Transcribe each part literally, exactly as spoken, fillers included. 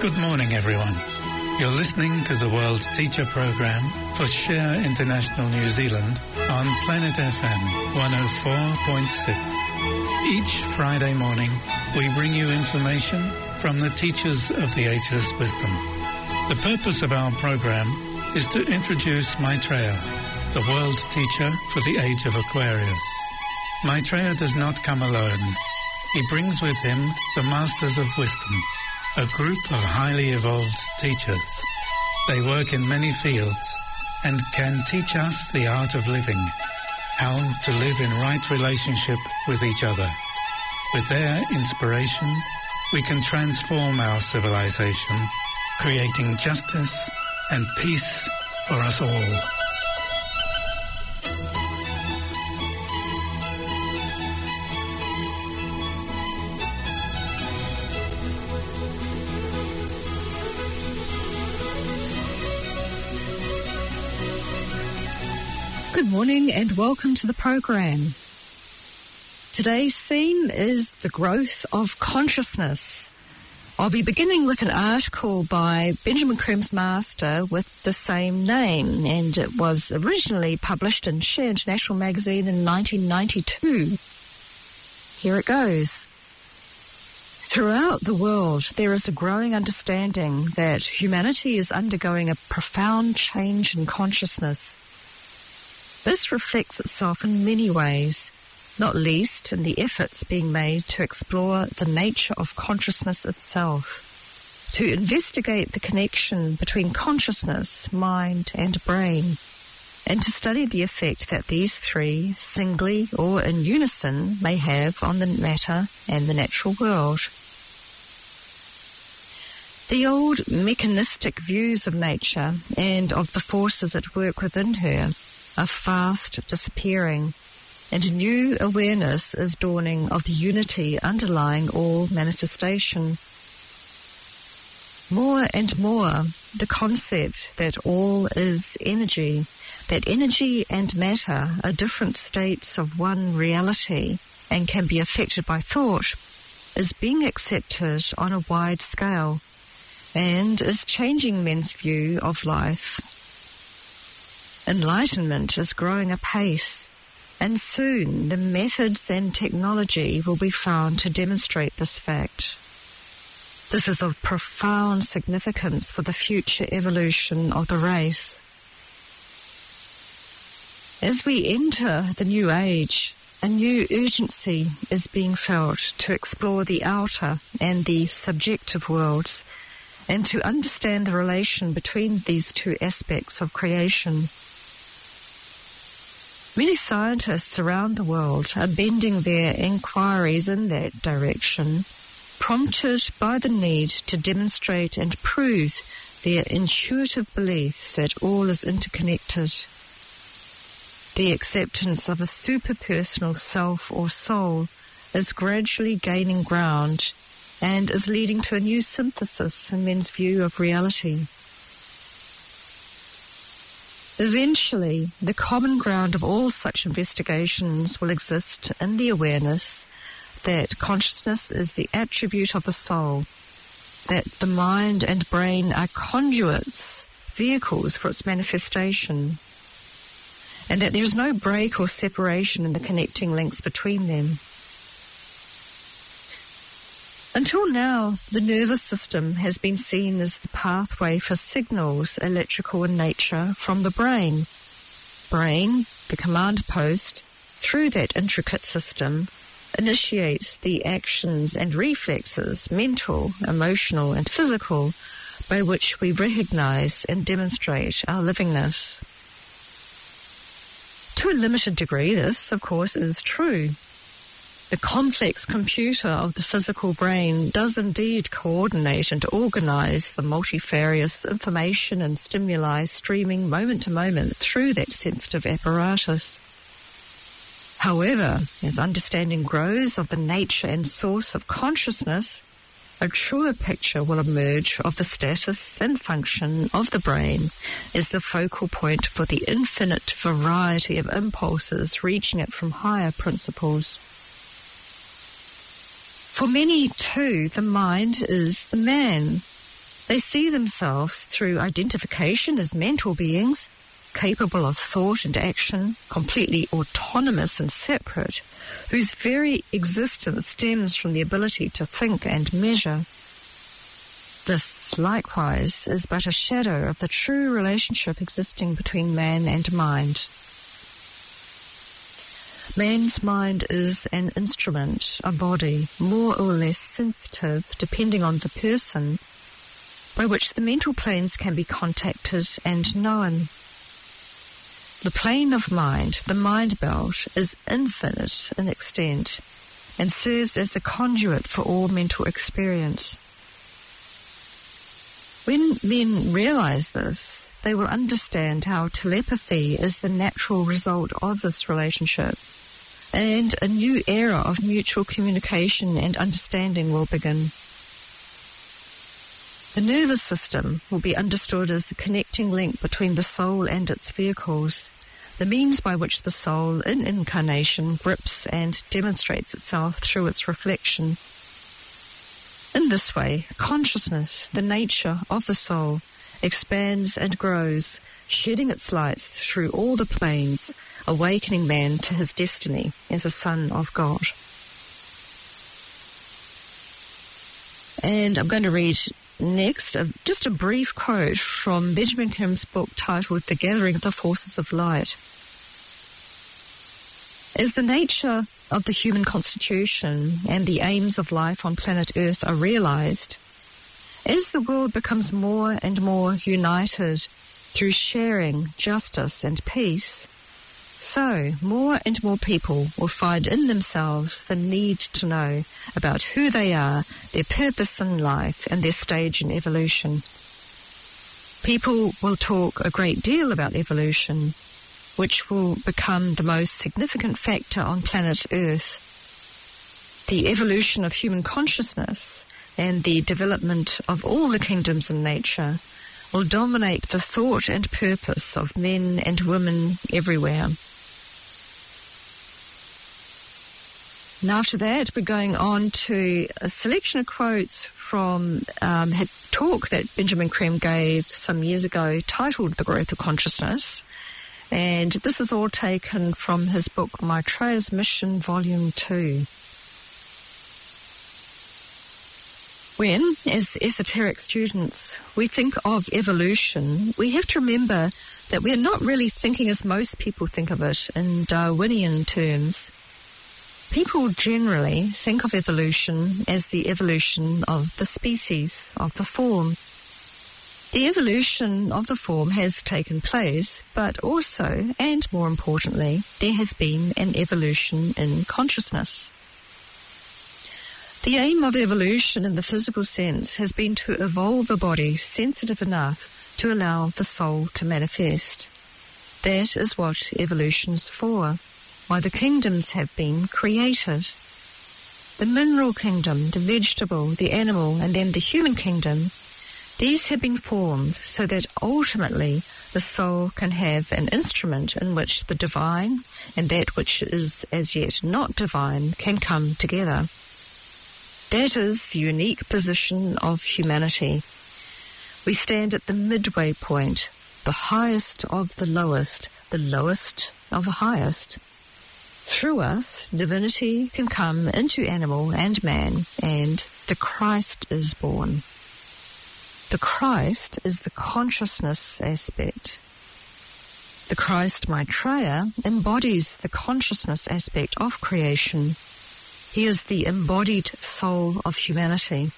Good morning, everyone. You're listening to the World Teacher Program for Share International New Zealand on Planet F M one oh four point six. Each Friday morning, we bring you information from the teachers of the Ageless Wisdom. The purpose of our program is to introduce Maitreya, the world teacher for the age of Aquarius. Maitreya does not come alone. He brings with him the Masters of Wisdom, a group of highly evolved teachers. They work in many fields and can teach us the art of living, how to live in right relationship with each other. With their inspiration, we can transform our civilization, creating justice and peace for us all. Good morning and welcome to the program. Today's theme is the growth of consciousness. I'll be beginning with an article by Benjamin Creme's master with the same name, and it was originally published in Share International magazine in nineteen ninety-two. Here it goes. Throughout the world, there is a growing understanding that humanity is undergoing a profound change in consciousness. This reflects itself in many ways, not least in the efforts being made to explore the nature of consciousness itself, to investigate the connection between consciousness, mind, and brain, and to study the effect that these three, singly or in unison, may have on the matter and the natural world. The old mechanistic views of nature and of the forces at work within her are fast disappearing, and new awareness is dawning of the unity underlying all manifestation. More and more, the concept that all is energy, that energy and matter are different states of one reality and can be affected by thought, is being accepted on a wide scale and is changing men's view of life. Enlightenment is growing apace, and soon the methods and technology will be found to demonstrate this fact. This is of profound significance for the future evolution of the race. As we enter the new age, a new urgency is being felt to explore the outer and the subjective worlds, and to understand the relation between these two aspects of creation. Many scientists around the world are bending their inquiries in that direction, prompted by the need to demonstrate and prove their intuitive belief that all is interconnected. The acceptance of a superpersonal self or soul is gradually gaining ground and is leading to a new synthesis in men's view of reality. Eventually, the common ground of all such investigations will exist in the awareness that consciousness is the attribute of the soul, that the mind and brain are conduits, vehicles for its manifestation, and that there is no break or separation in the connecting links between them. Until now, the nervous system has been seen as the pathway for signals, electrical in nature, from the brain. Brain, the command post, through that intricate system, initiates the actions and reflexes, mental, emotional, and physical, by which we recognize and demonstrate our livingness. To a limited degree, this, of course, is true. The complex computer of the physical brain does indeed coordinate and organize the multifarious information and stimuli streaming moment to moment through that sensitive apparatus. However, as understanding grows of the nature and source of consciousness, a truer picture will emerge of the status and function of the brain as the focal point for the infinite variety of impulses reaching it from higher principles. For many, too, the mind is the man. They see themselves through identification as mental beings, capable of thought and action, completely autonomous and separate, whose very existence stems from the ability to think and measure. This, likewise, is but a shadow of the true relationship existing between man and mind. Man's mind is an instrument, a body, more or less sensitive, depending on the person, by which the mental planes can be contacted and known. The plane of mind, the mind belt, is infinite in extent and serves as the conduit for all mental experience. When men realize this, they will understand how telepathy is the natural result of this relationship, and a new era of mutual communication and understanding will begin. The nervous system will be understood as the connecting link between the soul and its vehicles, the means by which the soul in incarnation grips and demonstrates itself through its reflection. In this way, consciousness, the nature of the soul, expands and grows, shedding its lights through all the planes, awakening man to his destiny as a son of God. And I'm going to read next a, just a brief quote from Benjamin Kim's book titled The Gathering of the Forces of Light. As the nature of the human constitution and the aims of life on planet Earth are realized, as the world becomes more and more united through sharing, justice and peace, so more and more people will find in themselves the need to know about who they are, their purpose in life and their stage in evolution. People will talk a great deal about evolution, which will become the most significant factor on planet Earth. The evolution of human consciousness and the development of all the kingdoms in nature will dominate the thought and purpose of men and women everywhere. And after that, we're going on to a selection of quotes from um, a talk that Benjamin Creme gave some years ago titled The Growth of Consciousness. And this is all taken from his book, Maitreya's Mission, Volume two. When, as esoteric students, we think of evolution, we have to remember that we're not really thinking as most people think of it in Darwinian terms. People generally think of evolution as the evolution of the species, of the form. The evolution of the form has taken place, but also, and more importantly, there has been an evolution in consciousness. The aim of evolution in the physical sense has been to evolve a body sensitive enough to allow the soul to manifest. That is what evolution is for, why the kingdoms have been created. The mineral kingdom, the vegetable, the animal, and then the human kingdom, these have been formed so that ultimately the soul can have an instrument in which the divine and that which is as yet not divine can come together. That is the unique position of humanity. We stand at the midway point, the highest of the lowest, the lowest of the highest. Through us, divinity can come into animal and man, and the Christ is born. The Christ is the consciousness aspect. The Christ Maitreya embodies the consciousness aspect of creation. He is the embodied soul of humanity.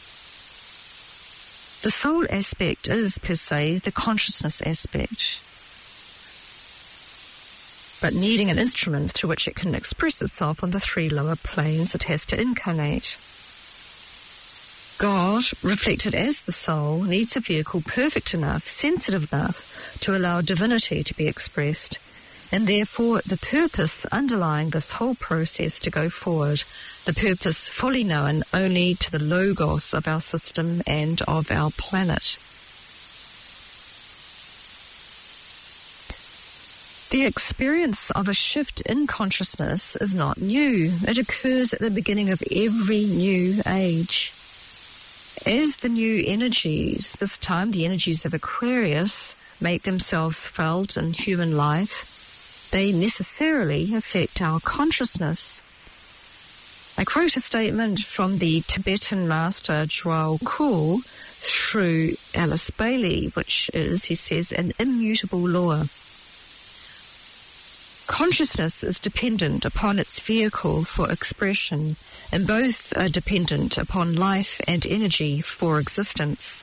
The soul aspect is, per se, the consciousness aspect, but needing an instrument through which it can express itself on the three lower planes it has to incarnate. God, reflected as the soul, needs a vehicle perfect enough, sensitive enough, to allow divinity to be expressed, and therefore the purpose underlying this whole process to go forward, the purpose fully known only to the logos of our system and of our planet. The experience of a shift in consciousness is not new. It occurs at the beginning of every new age. As the new energies, this time the energies of Aquarius, make themselves felt in human life, they necessarily affect our consciousness. I quote a statement from the Tibetan master Djwhal Khul through Alice Bailey, which is, he says, an immutable law. Consciousness is dependent upon its vehicle for expression, and both are dependent upon life and energy for existence.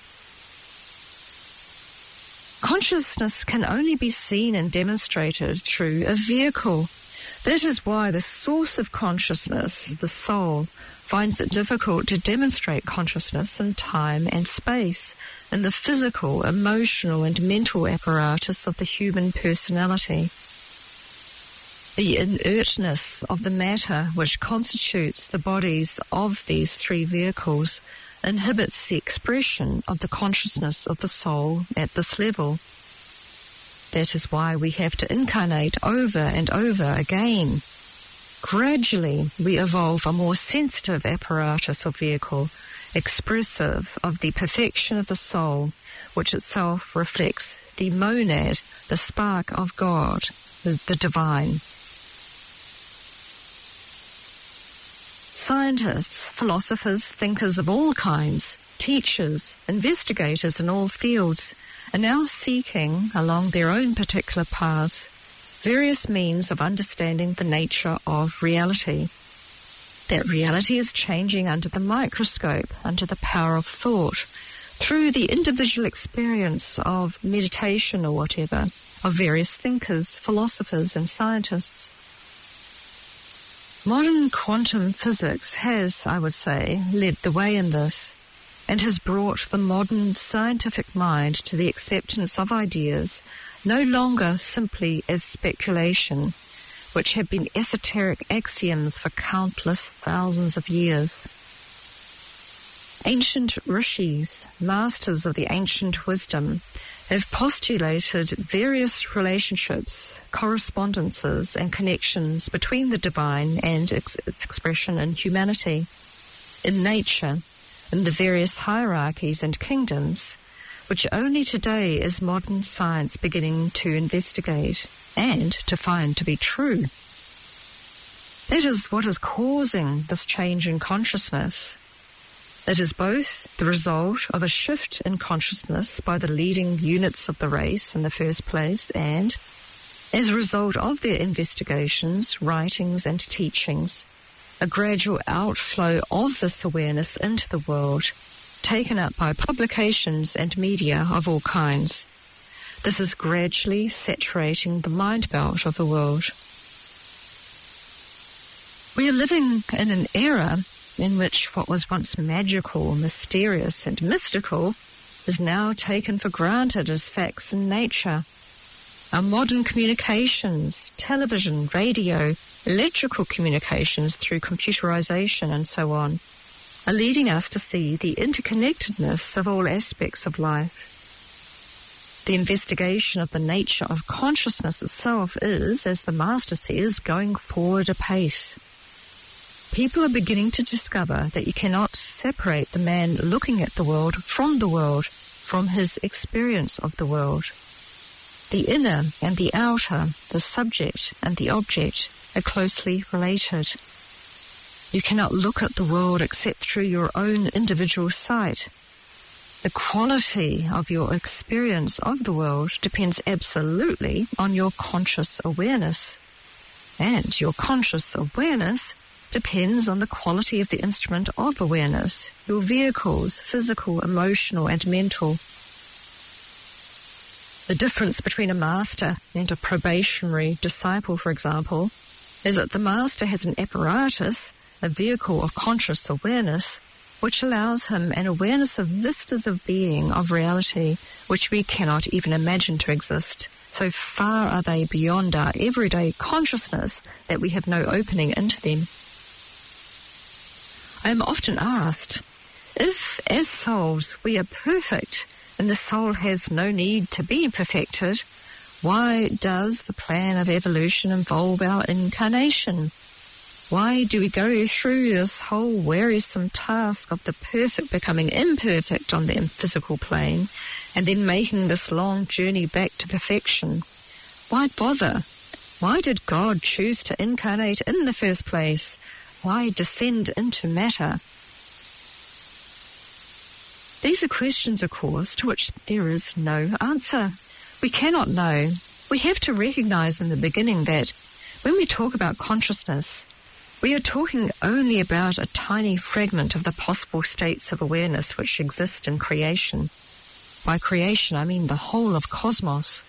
Consciousness can only be seen and demonstrated through a vehicle. That is why the source of consciousness, the soul, finds it difficult to demonstrate consciousness in time and space, in the physical, emotional, and mental apparatus of the human personality. The inertness of the matter which constitutes the bodies of these three vehicles inhibits the expression of the consciousness of the soul at this level. That is why we have to incarnate over and over again. Gradually, we evolve a more sensitive apparatus or vehicle, expressive of the perfection of the soul, which itself reflects the monad, the spark of God, the, the divine. Scientists, philosophers, thinkers of all kinds, teachers, investigators in all fields are now seeking, along their own particular paths, various means of understanding the nature of reality. That reality is changing under the microscope, under the power of thought, through the individual experience of meditation or whatever, of various thinkers, philosophers and scientists. Modern quantum physics has, I would say, led the way in this, and has brought the modern scientific mind to the acceptance of ideas no longer simply as speculation, which have been esoteric axioms for countless thousands of years. Ancient rishis, masters of the ancient wisdom, have postulated various relationships, correspondences, and connections between the divine and its, its expression in humanity, in nature, in the various hierarchies and kingdoms, which only today is modern science beginning to investigate and to find to be true. That is what is causing this change in consciousness. It is both the result of a shift in consciousness by the leading units of the race in the first place, and, as a result of their investigations, writings and teachings, a gradual outflow of this awareness into the world, taken up by publications and media of all kinds. This is gradually saturating the mind belt of the world. We are living in an era in which what was once magical, mysterious, and mystical is now taken for granted as facts in nature. Our modern communications, television, radio, electrical communications through computerization and so on, are leading us to see the interconnectedness of all aspects of life. The investigation of the nature of consciousness itself is, as the Master says, going forward apace. People are beginning to discover that you cannot separate the man looking at the world from the world, from his experience of the world. The inner and the outer, the subject and the object, are closely related. You cannot look at the world except through your own individual sight. The quality of your experience of the world depends absolutely on your conscious awareness. And your conscious awareness depends on the quality of the instrument of awareness, your vehicles, physical, emotional, and mental. The difference between a master and a probationary disciple, for example, is that the master has an apparatus, a vehicle of conscious awareness, which allows him an awareness of vistas of being, of reality, which we cannot even imagine to exist. So far are they beyond our everyday consciousness that we have no opening into them. I am often asked, if, as souls, we are perfect and the soul has no need to be perfected, why does the plan of evolution involve our incarnation? Why do we go through this whole wearisome task of the perfect becoming imperfect on the physical plane and then making this long journey back to perfection? Why bother? Why did God choose to incarnate in the first place? Why descend into matter? These are questions, of course, to which there is no answer. We cannot know. We have to recognize in the beginning that when we talk about consciousness, we are talking only about a tiny fragment of the possible states of awareness which exist in creation. By creation, I mean the whole of cosmos.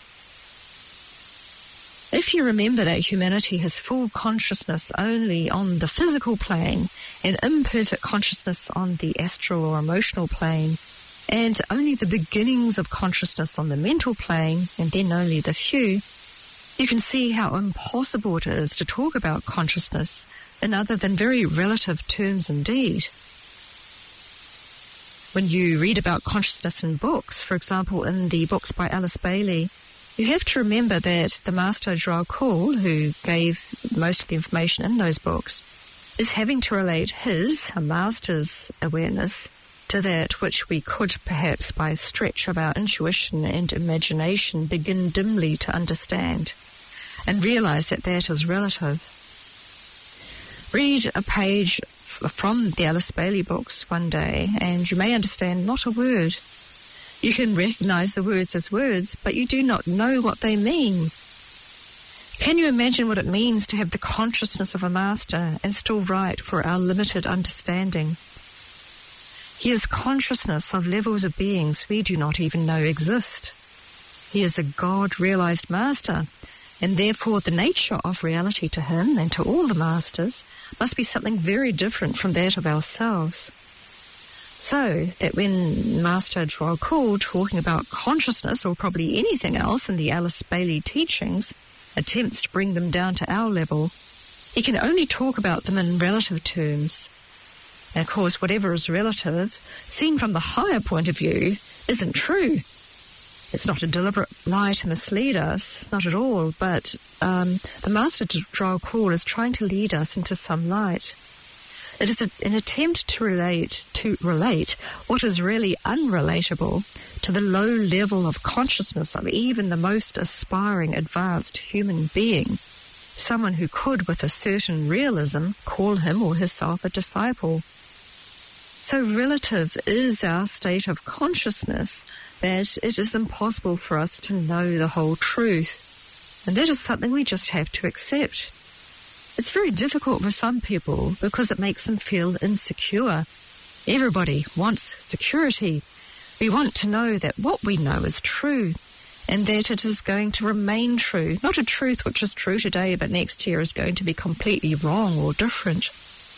If you remember that humanity has full consciousness only on the physical plane and imperfect consciousness on the astral or emotional plane, and only the beginnings of consciousness on the mental plane, and then only the few, you can see how impossible it is to talk about consciousness in other than very relative terms indeed. When you read about consciousness in books, for example, in the books by Alice Bailey, you have to remember that the master Joao Kuhl, who gave most of the information in those books, is having to relate his, a master's awareness, to that which we could perhaps by a stretch of our intuition and imagination begin dimly to understand, and realize that that is relative. Read a page f- from the Alice Bailey books one day and you may understand not a word. You can recognize the words as words, but you do not know what they mean. Can you imagine what it means to have the consciousness of a master and still write for our limited understanding? He is consciousness of levels of beings we do not even know exist. He is a God-realized master, and therefore the nature of reality to him and to all the masters must be something very different from that of ourselves. So that when Master Joao Kuhl, talking about consciousness or probably anything else in the Alice Bailey teachings, attempts to bring them down to our level, he can only talk about them in relative terms. And of course, whatever is relative, seen from the higher point of view, isn't true. It's not a deliberate lie to mislead us, not at all, but um, the Master Joao Kuhl is trying to lead us into some light. It is a, an attempt to relate to relate what is really unrelatable to the low level of consciousness of even the most aspiring advanced human being, someone who could, with a certain realism, call him or herself a disciple. So relative is our state of consciousness that it is impossible for us to know the whole truth. And that is something we just have to accept. It's very difficult for some people because it makes them feel insecure. Everybody wants security. We want to know that what we know is true and that it is going to remain true. Not a truth which is true today but next year is going to be completely wrong or different.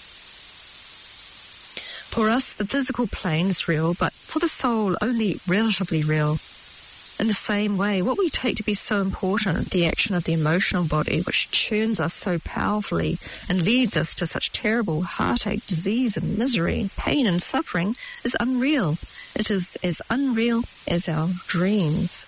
For us, the physical plane is real, but for the soul, only relatively real. In the same way, what we take to be so important, the action of the emotional body, which churns us so powerfully and leads us to such terrible heartache, disease and misery, pain and suffering, is unreal. It is as unreal as our dreams.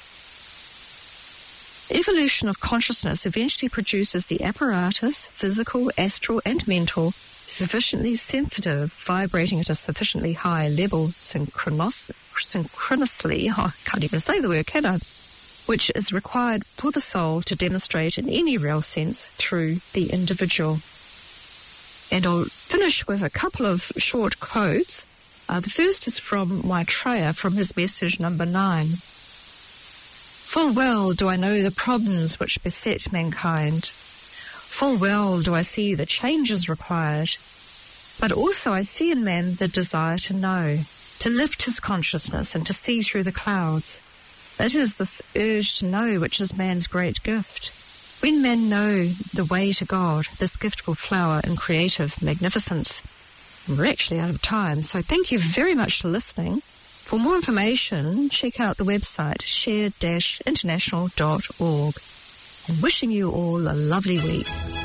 Evolution of consciousness eventually produces the apparatus, physical, astral and mental, sufficiently sensitive, vibrating at a sufficiently high level, synchronos- synchronously, oh, I can't even say the word, can I? Which is required for the soul to demonstrate in any real sense through the individual. And I'll finish with a couple of short quotes. Uh, the first is from Maitreya, from his message number nine. Full well do I know the problems which beset mankind. Full well do I see the changes required, but also I see in man the desire to know, to lift his consciousness and to see through the clouds. It is this urge to know which is man's great gift. When men know the way to God, this gift will flower in creative magnificence. We're actually out of time, so thank you very much for listening. For more information, check out the website share dash international dot org. And wishing you all a lovely week.